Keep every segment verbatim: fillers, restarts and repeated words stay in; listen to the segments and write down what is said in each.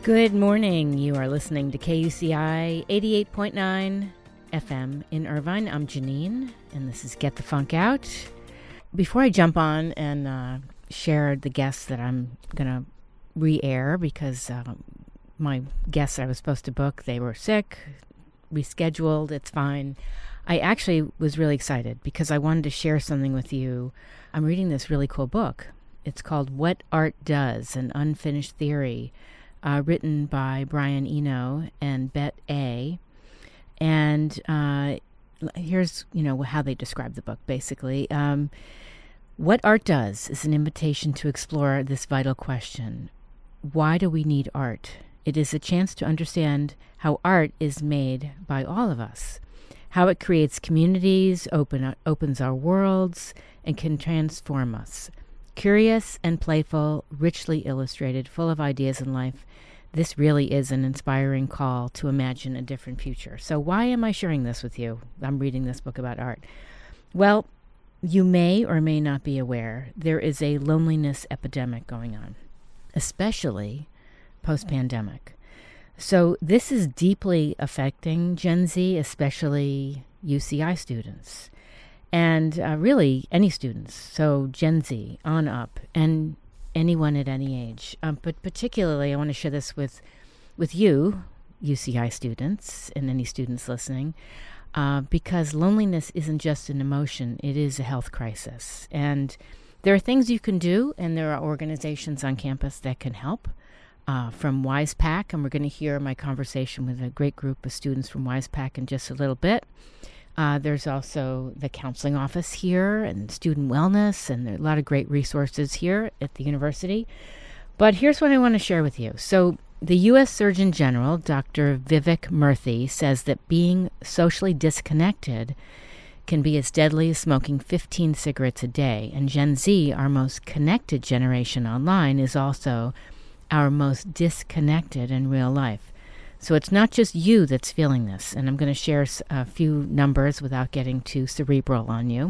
Good morning. You are listening to K U C I eighty-eight point nine F M in Irvine. I'm Janine, and this is Get the Funk Out. Before I jump on and uh, share the guests that I'm going to re-air, because uh, my guests I was supposed to book, they were sick, rescheduled, it's fine. I actually was really excited because I wanted to share something with you. I'm reading this really cool book. It's called What Art Does, An Unfinished Theory, uh, written by Brian Eno and Bet A. And uh, here's, you know, how they describe the book, basically. Um, what art does is an invitation to explore this vital question. Why do we need art? It is a chance to understand how art is made by all of us, how it creates communities, open, opens our worlds, and can transform us. Curious and playful, richly illustrated, full of ideas in life, this really is an inspiring call to imagine a different future. So why am I sharing this with you? I'm reading this book about art. Well, you may or may not be aware there is a loneliness epidemic going on, especially post-pandemic. So this is deeply affecting Gen Z, especially U C I students, and uh, really any students. So Gen Z on up, and anyone at any age. Um, but particularly, I want to share this with, with you, U C I students, and any students listening, uh, because loneliness isn't just an emotion; it is a health crisis. And there are things you can do, and there are organizations on campus that can help. Uh, from WISEPAC, and we're going to hear my conversation with a great group of students from WISEPAC in just a little bit. Uh, there's also the counseling office here and student wellness, and there are a lot of great resources here at the university. But here's what I want to share with you. So the U S Surgeon General, Doctor Vivek Murthy, says that being socially disconnected can be as deadly as smoking fifteen cigarettes a day. And Gen Z, our most connected generation online, is also our most disconnected in real life. So it's not just you that's feeling this, and I'm going to share a few numbers without getting too cerebral on you.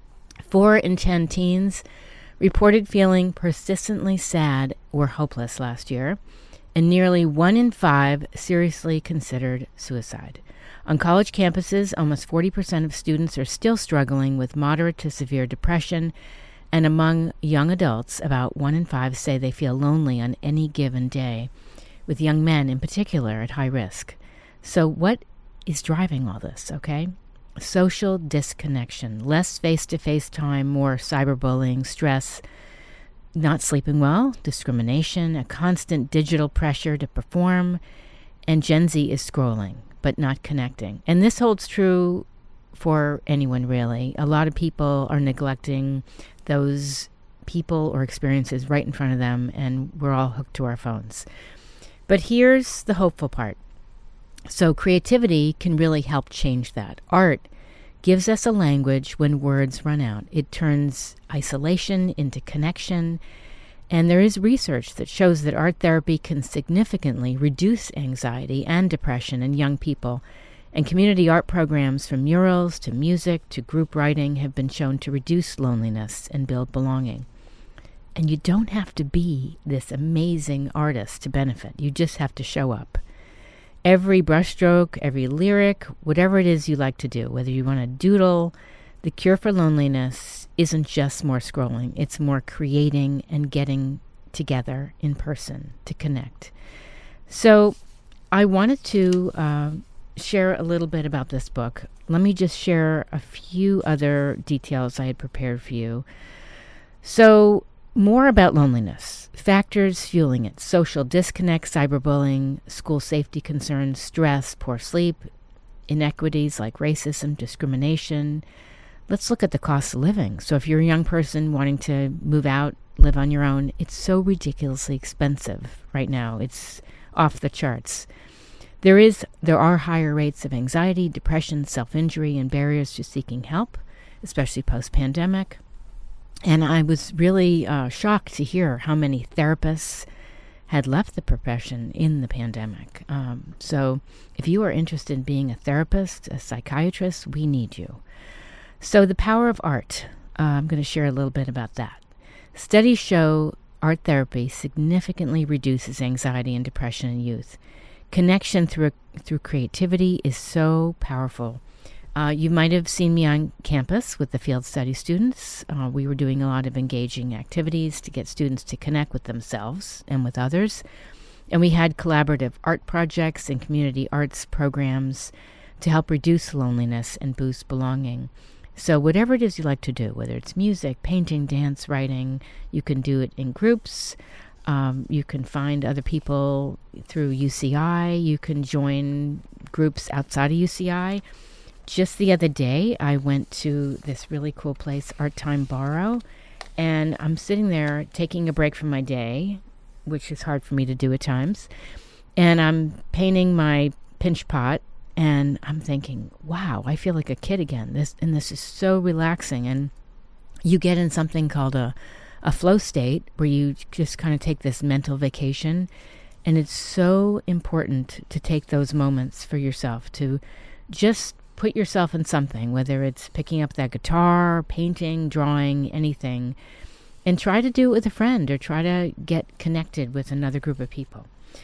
Four in ten teens reported feeling persistently sad or hopeless last year, and nearly one in five seriously considered suicide. On college campuses, almost forty percent of students are still struggling with moderate to severe depression, and among young adults, about one in five say they feel lonely on any given day, with young men in particular at high risk. So what is driving all this, okay? Social disconnection, less face-to-face time, more cyberbullying, stress, not sleeping well, discrimination, a constant digital pressure to perform, and Gen Z is scrolling, but not connecting. And this holds true for anyone, really. A lot of people are neglecting those people or experiences right in front of them, and we're all hooked to our phones. But here's the hopeful part. So creativity can really help change that. Art gives us a language when words run out. It turns isolation into connection, and there is research that shows that art therapy can significantly reduce anxiety and depression in young people. And community art programs, from murals to music to group writing, have been shown to reduce loneliness and build belonging. And you don't have to be this amazing artist to benefit. You just have to show up. Every brushstroke, every lyric, whatever it is you like to do, whether you want to doodle, the cure for loneliness isn't just more scrolling. It's more creating and getting together in person to connect. So I wanted to Uh, share a little bit about this book. Let me just share a few other details I had prepared for you. So, more about loneliness, factors fueling it: social disconnect, cyberbullying, school safety concerns, stress, poor sleep, inequities like racism, discrimination. Let's look at the cost of living. So if you're a young person wanting to move out, live on your own, it's so ridiculously expensive right now. It's off the charts. There is, there are higher rates of anxiety, depression, self-injury, and barriers to seeking help, especially post-pandemic. And I was really uh, shocked to hear how many therapists had left the profession in the pandemic. Um, so if you are interested in being a therapist, a psychiatrist, we need you. So the power of art. Uh, I'm going to share a little bit about that. Studies show art therapy significantly reduces anxiety and depression in youth. Connection through through creativity is so powerful. Uh, you might have seen me on campus with the field study students. Uh, we were doing a lot of engaging activities to get students to connect with themselves and with others. And we had collaborative art projects and community arts programs to help reduce loneliness and boost belonging. So whatever it is you like to do, whether it's music, painting, dance, writing, you can do it in groups. Um, you can find other people through U C I. You can join groups outside of U C I. Just the other day, I went to this really cool place, Art Time Borrow, and I'm sitting there taking a break from my day, which is hard for me to do at times, and I'm painting my pinch pot, and I'm thinking, wow, I feel like a kid again. This and this is so relaxing, and you get in something called a, a flow state where you just kind of take this mental vacation, and it's so important to take those moments for yourself, to just put yourself in something, whether it's picking up that guitar, painting, drawing, anything, and try to do it with a friend or try to get connected with another group of people.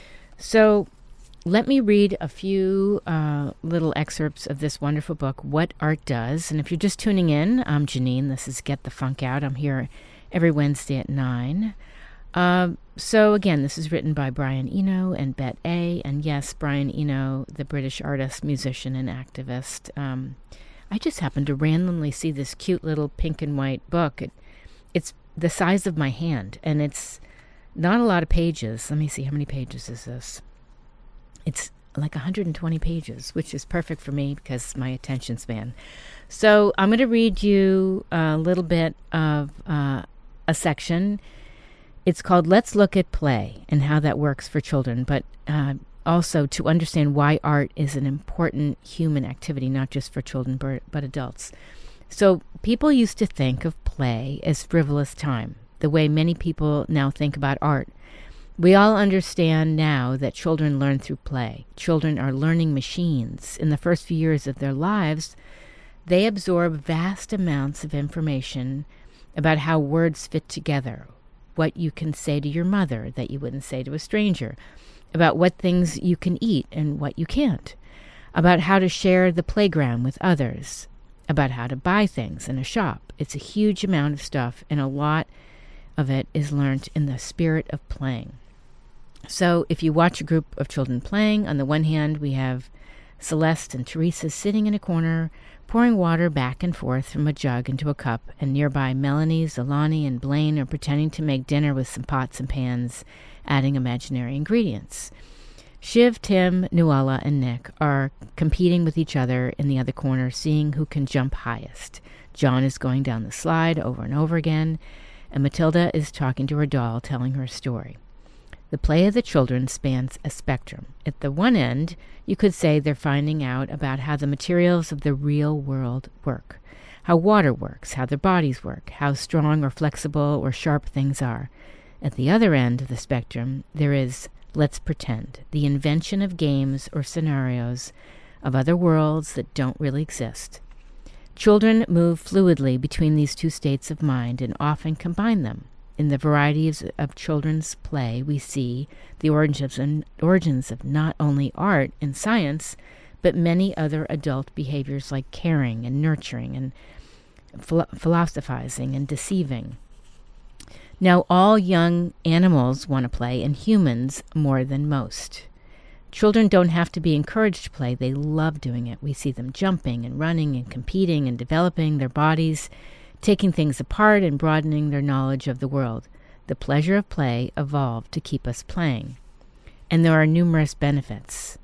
So let me read a few uh, little excerpts of this wonderful book, What Art Does. And if you're just tuning in, I'm Janine. This is Get the Funk Out. I'm here every Wednesday at nine. Uh, so again, this is written by Brian Eno and Bet A. And yes, Brian Eno, the British artist, musician, and activist. Um, I just happened to randomly see this cute little pink and white book. It, it's the size of my hand, and it's not a lot of pages. Let me see, how many pages is this? It's like one hundred twenty pages, which is perfect for me because my attention span. So I'm going to read you a little bit of uh, a section. It's called Let's Look at Play and how that works for children, but uh, also to understand why art is an important human activity, not just for children, but, but adults. So people used to think of play as frivolous time, the way many people now think about art. We all understand now that children learn through play. Children are learning machines. In the first few years of their lives, they absorb vast amounts of information about how words fit together, what you can say to your mother that you wouldn't say to a stranger, about what things you can eat and what you can't, about how to share the playground with others, about how to buy things in a shop. It's a huge amount of stuff, and a lot of it is learned in the spirit of playing. So if you watch a group of children playing, on the one hand, we have Celeste and Teresa sitting in a corner, pouring water back and forth from a jug into a cup, and nearby Melanie, Zolani, and Blaine are pretending to make dinner with some pots and pans, adding imaginary ingredients. Shiv, Tim, Nuala, and Nick are competing with each other in the other corner, seeing who can jump highest. John is going down the slide over and over again, and Matilda is talking to her doll, telling her a story. The play of the children spans a spectrum. At the one end, you could say they're finding out about how the materials of the real world work, how water works, how their bodies work, how strong or flexible or sharp things are. At the other end of the spectrum, there is let's pretend, the invention of games or scenarios of other worlds that don't really exist. Children move fluidly between these two states of mind and often combine them. In the varieties of children's play, we see the origins and origins of not only art and science, but many other adult behaviors like caring and nurturing and philo- philosophizing and deceiving. Now, all young animals want to play, and humans more than most. Children don't have to be encouraged to play. They love doing it. We see them jumping and running and competing and developing their bodies, taking things apart and broadening their knowledge of the world. The pleasure of play evolved to keep us playing. And there are numerous benefits.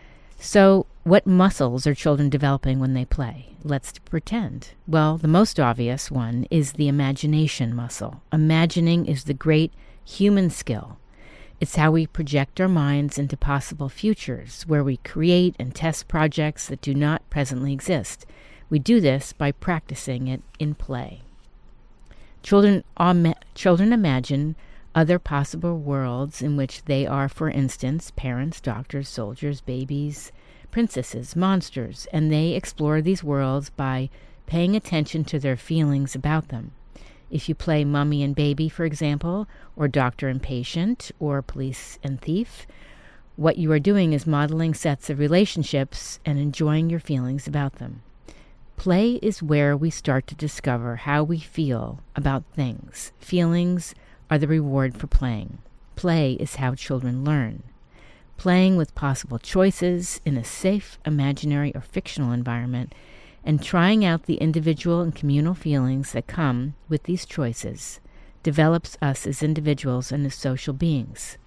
So, what muscles are children developing when they play? Let's pretend. Well, the most obvious one is the imagination muscle. Imagining is the great human skill. It's how we project our minds into possible futures, where we create and test projects that do not presently exist. We do this by practicing it in play. Children, um, children imagine other possible worlds in which they are, for instance, parents, doctors, soldiers, babies, princesses, monsters, and they explore these worlds by paying attention to their feelings about them. If you play mummy and baby, for example, or doctor and patient, or police and thief, what you are doing is modeling sets of relationships and enjoying your feelings about them. Play is where we start to discover how we feel about things. Feelings are the reward for playing. Play is how children learn. Playing with possible choices in a safe, imaginary, or fictional environment, and trying out the individual and communal feelings that come with these choices develops us as individuals and as social beings.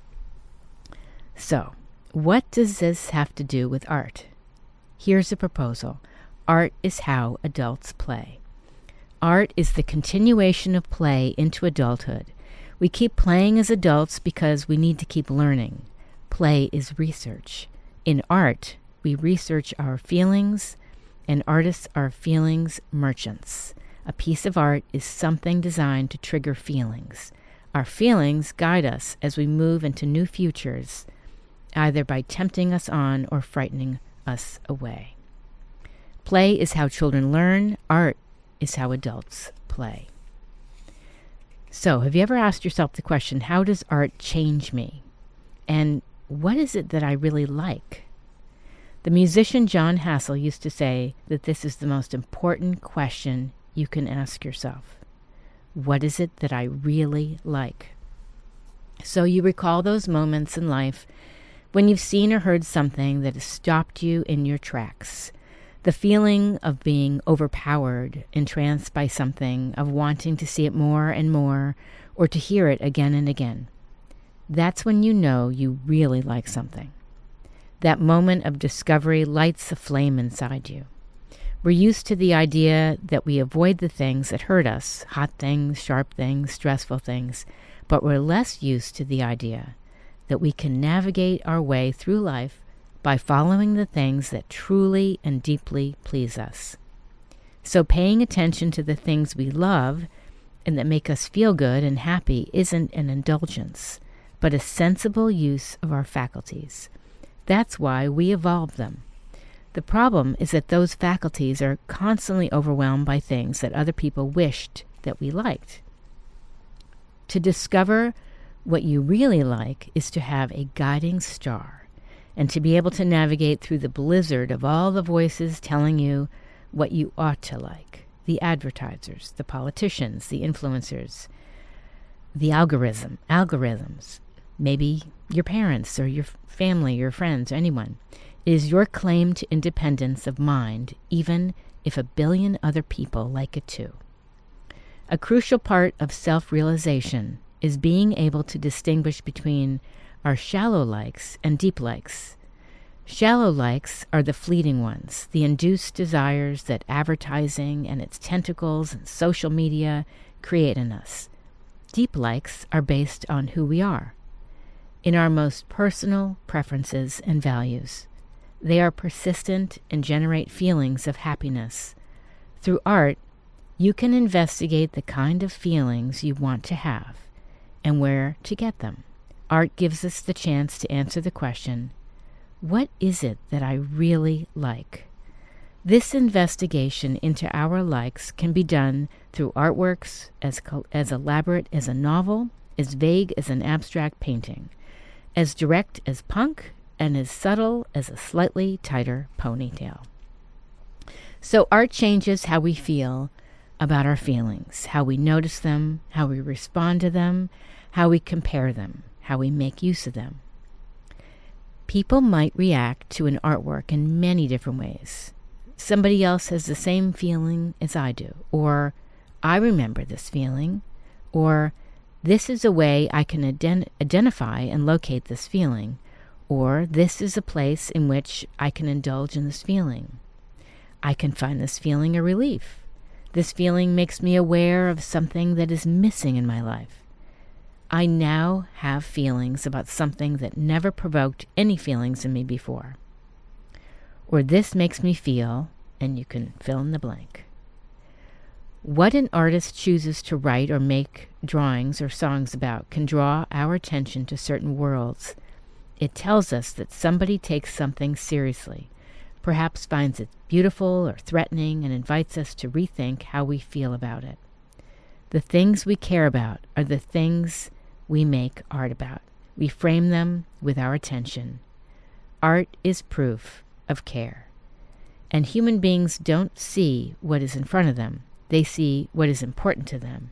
So, what does this have to do with art? Here's a proposal. Art is how adults play. Art is the continuation of play into adulthood. We keep playing as adults because we need to keep learning. Play is research. In art, we research our feelings, and artists are feelings merchants. A piece of art is something designed to trigger feelings. Our feelings guide us as we move into new futures, either by tempting us on or frightening us away. Play is how children learn. Art is how adults play. So, have you ever asked yourself the question, how does art change me? And what is it that I really like? The musician John Hassel used to say that this is the most important question you can ask yourself. What is it that I really like? So you recall those moments in life when you've seen or heard something that has stopped you in your tracks. The feeling of being overpowered, entranced by something, of wanting to see it more and more, or to hear it again and again. That's when you know you really like something. That moment of discovery lights a flame inside you. We're used to the idea that we avoid the things that hurt us, hot things, sharp things, stressful things, but we're less used to the idea that we can navigate our way through life by following the things that truly and deeply please us. So paying attention to the things we love and that make us feel good and happy isn't an indulgence, but a sensible use of our faculties. That's why we evolved them. The problem is that those faculties are constantly overwhelmed by things that other people wished that we liked. To discover what you really like is to have a guiding star, and to be able to navigate through the blizzard of all the voices telling you what you ought to like. The advertisers, the politicians, the influencers, the algorithm, algorithms, maybe your parents or your family, your friends, or anyone. It is your claim to independence of mind, even if a billion other people like it too. A crucial part of self-realization is being able to distinguish between our shallow likes and deep likes. Shallow likes are the fleeting ones, the induced desires that advertising and its tentacles and social media create in us. Deep likes are based on who we are, in our most personal preferences and values. They are persistent and generate feelings of happiness. Through art, you can investigate the kind of feelings you want to have and where to get them. Art gives us the chance to answer the question, what is it that I really like? This investigation into our likes can be done through artworks as, as elaborate as a novel, as vague as an abstract painting, as direct as punk, and as subtle as a slightly tighter ponytail. So art changes how we feel about our feelings, how we notice them, how we respond to them, how we compare them, how we make use of them. People might react to an artwork in many different ways. Somebody else has the same feeling as I do, or I remember this feeling, or this is a way I can ident- identify and locate this feeling, or this is a place in which I can indulge in this feeling. I can find this feeling a relief. This feeling makes me aware of something that is missing in my life. I now have feelings about something that never provoked any feelings in me before. Or this makes me feel, and you can fill in the blank. What an artist chooses to write or make drawings or songs about can draw our attention to certain worlds. It tells us that somebody takes something seriously, perhaps finds it beautiful or threatening, and invites us to rethink how we feel about it. The things we care about are the things we make art about. We frame them with our attention. Art is proof of care. And human beings don't see what is in front of them. They see what is important to them.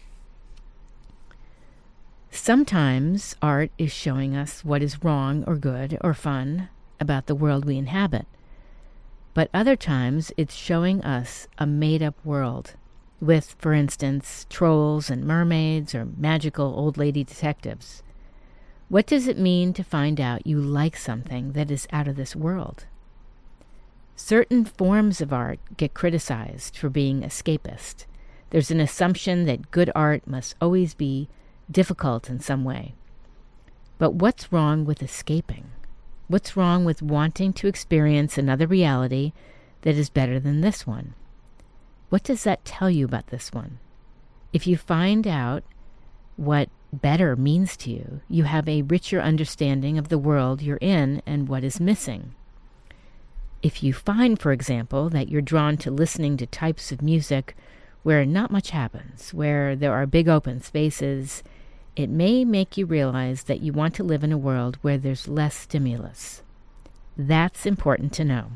Sometimes art is showing us what is wrong or good or fun about the world we inhabit. But other times it's showing us a made-up world with, for instance, trolls and mermaids or magical old lady detectives. What does it mean to find out you like something that is out of this world? Certain forms of art get criticized for being escapist. There's an assumption that good art must always be difficult in some way. But what's wrong with escaping? What's wrong with wanting to experience another reality that is better than this one? What does that tell you about this one? If you find out what better means to you, you have a richer understanding of the world you're in and what is missing. If you find, for example, that you're drawn to listening to types of music where not much happens, where there are big open spaces, it may make you realize that you want to live in a world where there's less stimulus. That's important to know.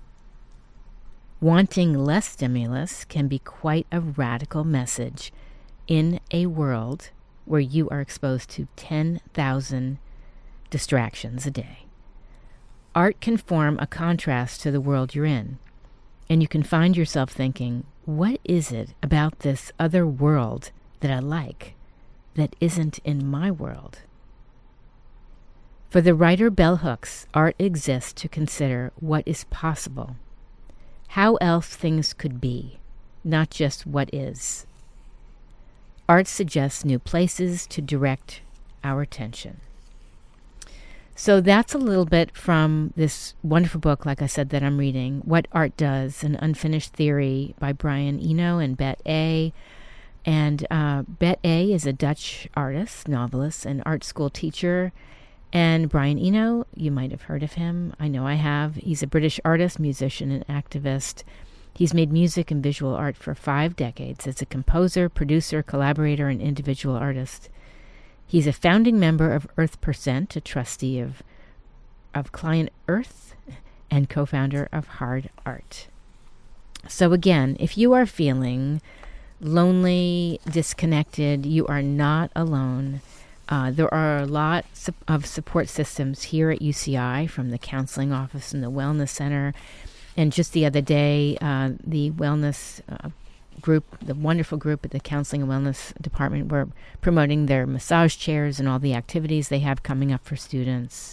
Wanting less stimulus can be quite a radical message in a world where you are exposed to ten thousand distractions a day. Art can form a contrast to the world you're in, and you can find yourself thinking, what is it about this other world that I like that isn't in my world? For the writer Bell Hooks, art exists to consider what is possible, how else things could be, not just what is. Art suggests new places to direct our attention. So that's a little bit from this wonderful book, like I said, that I'm reading, What Art Does, An Unfinished Theory by Brian Eno and Bet A. And uh, Bet A is a Dutch artist, novelist, and art school teacher. And Brian Eno, you might have heard of him. I know I have. He's a British artist, musician, and activist. He's made music and visual art for five decades as a composer, producer, collaborator, and individual artist. He's a founding member of Earth Percent, a trustee of, of Client Earth, and co-founder of Hard Art. So again, if you are feeling lonely, disconnected, you are not alone. Uh, there are a lot of support systems here at U C I, from the counseling office and the wellness center. And just the other day, uh, the wellness uh, group, the wonderful group at the Counseling and Wellness Department, were promoting their massage chairs and all the activities they have coming up for students.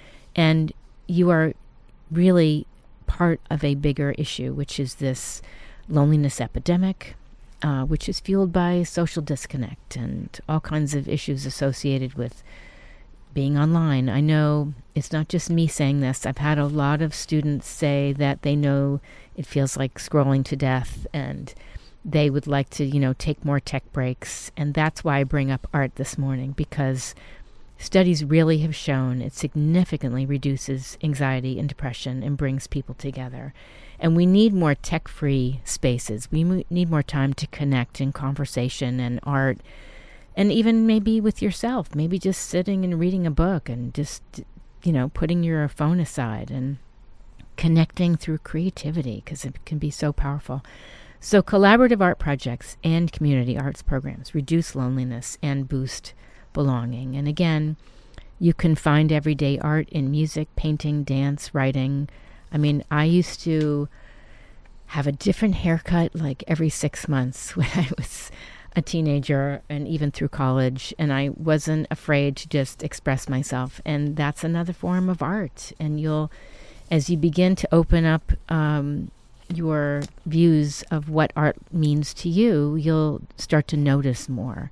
And you are really part of a bigger issue, which is this loneliness epidemic, uh, which is fueled by social disconnect and all kinds of issues associated with being online. I know it's not just me saying this. I've had a lot of students say that they know it feels like scrolling to death, and they would like to, you know, take more tech breaks. And that's why I bring up art this morning, because studies really have shown it significantly reduces anxiety and depression and brings people together. And we need more tech-free spaces. We mo- need more time to connect in conversation and art, and even maybe with yourself, maybe just sitting and reading a book and just, you know, putting your phone aside and connecting through creativity, because it can be so powerful. So collaborative art projects and community arts programs reduce loneliness and boost belonging. And again, you can find everyday art in music, painting, dance, writing. I mean, I used to have a different haircut like every six months when I was a teenager and even through college, and I wasn't afraid to just express myself. And that's another form of art. And you'll, as you begin to open up um, your views of what art means to you, you'll start to notice more.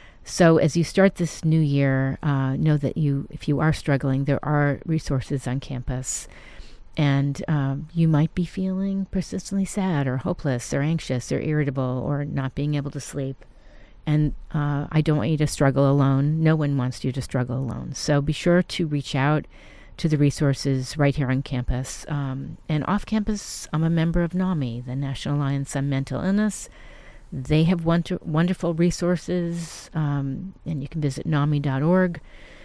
So as you start this new year, uh, know that you, if you are struggling, there are resources on campus. And um, you might be feeling persistently sad or hopeless or anxious or irritable or not being able to sleep. And uh, I don't want you to struggle alone. No one wants you to struggle alone. So be sure to reach out to the resources right here on campus. Um, and off campus, I'm a member of NAMI, the National Alliance on Mental Illness. They have wonder- wonderful resources, um, and you can visit NAMI dot org.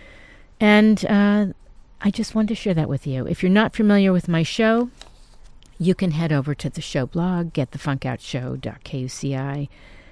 And uh, I just wanted to share that with you. If you're not familiar with my show, you can head over to the show blog, get the funk out show dot k u c i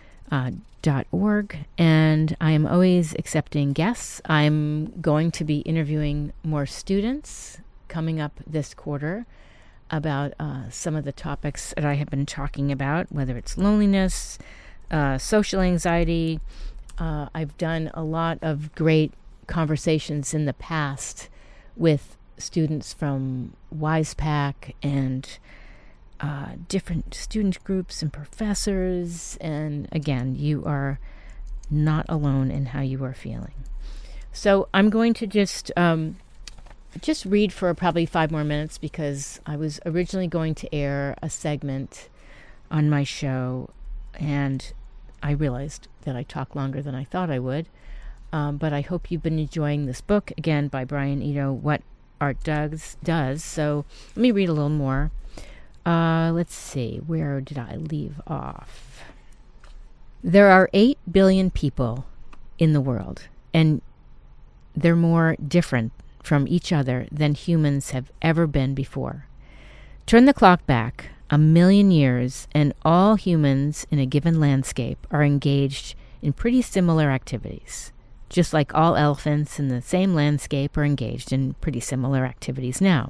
dot org, and I am always accepting guests. I'm going to be interviewing more students coming up this quarter about uh, some of the topics that I have been talking about, whether it's loneliness, uh, social anxiety. Uh, I've done a lot of great conversations in the past with students from WISEPAC and uh, different student groups and professors. And again, you are not alone in how you are feeling. So I'm going to just um, just read for probably five more minutes, because I was originally going to air a segment on my show, and I realized that I talk longer than I thought I would. Um, but I hope you've been enjoying this book, again, by Brian Eno, What Art Does. does. So let me read a little more. Uh, let's see, where did I leave off? There are eight billion people in the world, and they're more different from each other than humans have ever been before. Turn the clock back a million years, and all humans in a given landscape are engaged in pretty similar activities, just like all elephants in the same landscape are engaged in pretty similar activities now.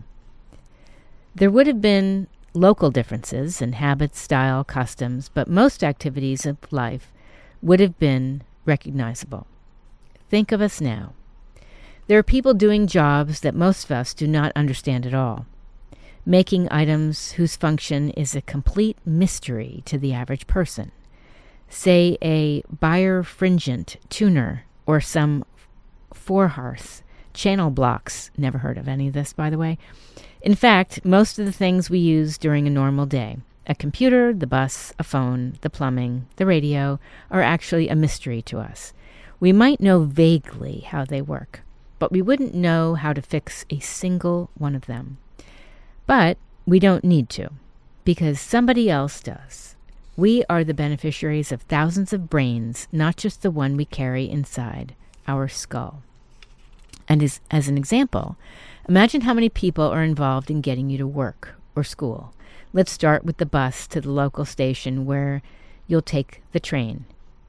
There would have been local differences in habits, style, customs, but most activities of life would have been recognizable. Think of us now. There are people doing jobs that most of us do not understand at all, making items whose function is a complete mystery to the average person. Say a birefringent tuner or some forehearth, channel blocks. Never heard of any of this, by the way. In fact, most of the things we use during a normal day, a computer, the bus, a phone, the plumbing, the radio, are actually a mystery to us. We might know vaguely how they work, but we wouldn't know how to fix a single one of them. But we don't need to, because somebody else does. We are the beneficiaries of thousands of brains, not just the one we carry inside our skull. And as, as an example, imagine how many people are involved in getting you to work or school. Let's start with the bus to the local station where you'll take the train.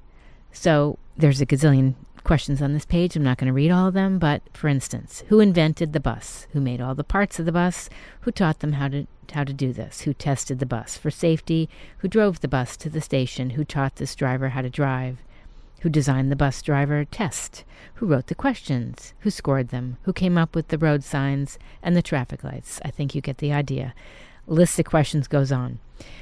So there's a gazillion questions on this page. I'm not going to read all of them, but for instance, who invented the bus? Who made all the parts of the bus? Who taught them how to how to do this? Who tested the bus for safety? Who drove the bus to the station? Who taught this driver how to drive? Who designed the bus driver test? Who wrote the questions? Who scored them? Who came up with the road signs and the traffic lights? I think you get the idea. List of questions goes on.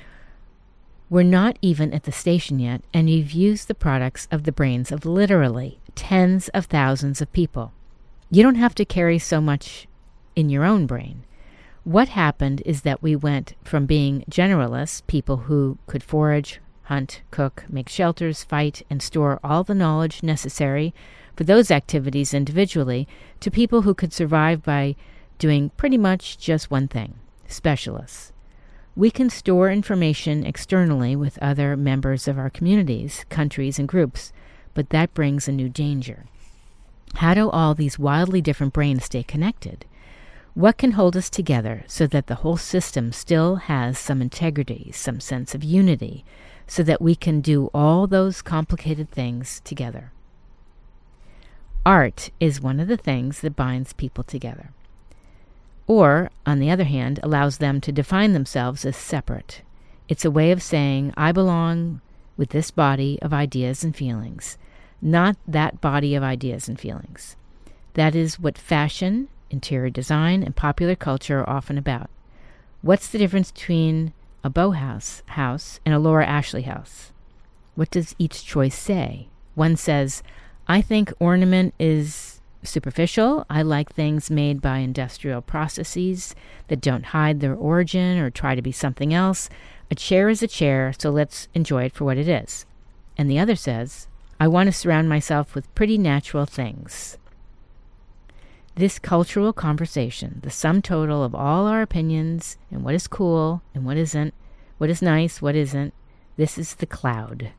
We're not even at the station yet, and you've used the products of the brains of literally tens of thousands of people. You don't have to carry so much in your own brain. What happened is that we went from being generalists, people who could forage, hunt, cook, make shelters, fight, and store all the knowledge necessary for those activities individually, to people who could survive by doing pretty much just one thing, specialists. We can store information externally with other members of our communities, countries, and groups, but that brings a new danger. How do all these wildly different brains stay connected? What can hold us together so that the whole system still has some integrity, some sense of unity, so that we can do all those complicated things together? Art is one of the things that binds people together. Or, on the other hand, allows them to define themselves as separate. It's a way of saying, I belong with this body of ideas and feelings, not that body of ideas and feelings. That is what fashion, interior design, and popular culture are often about. What's the difference between a Bauhaus house and a Laura Ashley house? What does each choice say? One says, I think ornament is superficial. I like things made by industrial processes that don't hide their origin or try to be something else. A chair is a chair, so let's enjoy it for what it is. And the other says, I want to surround myself with pretty natural things. This cultural conversation, the sum total of all our opinions and what is cool and what isn't, what is nice, what isn't, this is the cloud,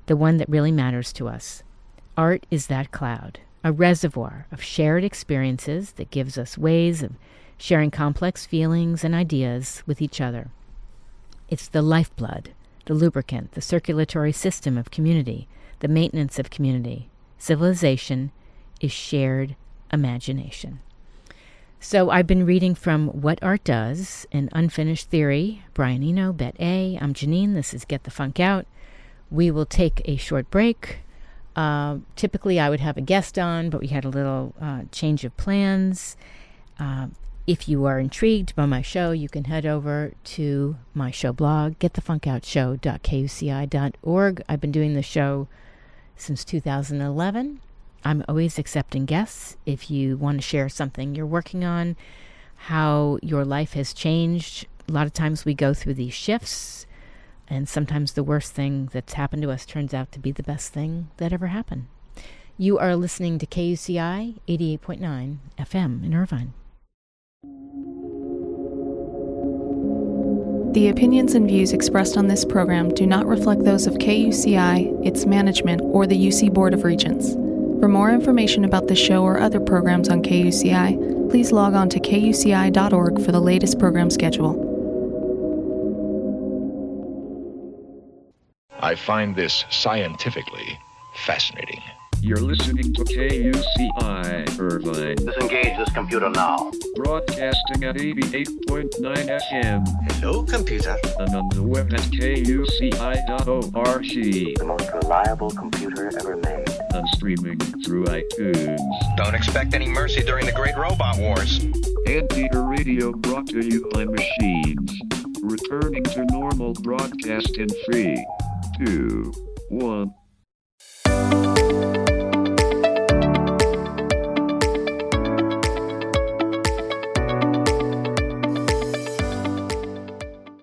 the one that really matters to us. Art is that cloud, a reservoir of shared experiences that gives us ways of sharing complex feelings and ideas with each other. It's the lifeblood, the lubricant, the circulatory system of community, the maintenance of community. Civilization is shared imagination. So I've been reading from What Art Does, an Unfinished Theory. Brian Eno, Bet A. I'm Janine. This is Get the Funk Out. We will take a short break. Uh, typically, I would have a guest on, but we had a little uh, change of plans. Uh, if you are intrigued by my show, you can head over to my show blog, get the funk out show dot k u c i dot org. I've been doing the show since two thousand eleven. I'm always accepting guests. If you want to share something you're working on, how your life has changed. A lot of times we go through these shifts, and sometimes the worst thing that's happened to us turns out to be the best thing that ever happened. You are listening to K U C I eighty-eight point nine F M in Irvine. The opinions and views expressed on this program do not reflect those of K U C I, its management, or the U C Board of Regents. For more information about the show or other programs on K U C I, please log on to k u c i dot org for the latest program schedule. I find this scientifically fascinating. You're listening to K U C I Irvine. Disengage this computer now. Broadcasting at eighty-eight point nine F M. Hello, computer. And on the web at k u c i dot org. The most reliable computer ever made. And streaming through iTunes. Don't expect any mercy during the Great Robot Wars. Anteater Radio brought to you by machines. Returning to normal broadcast in three, two, one.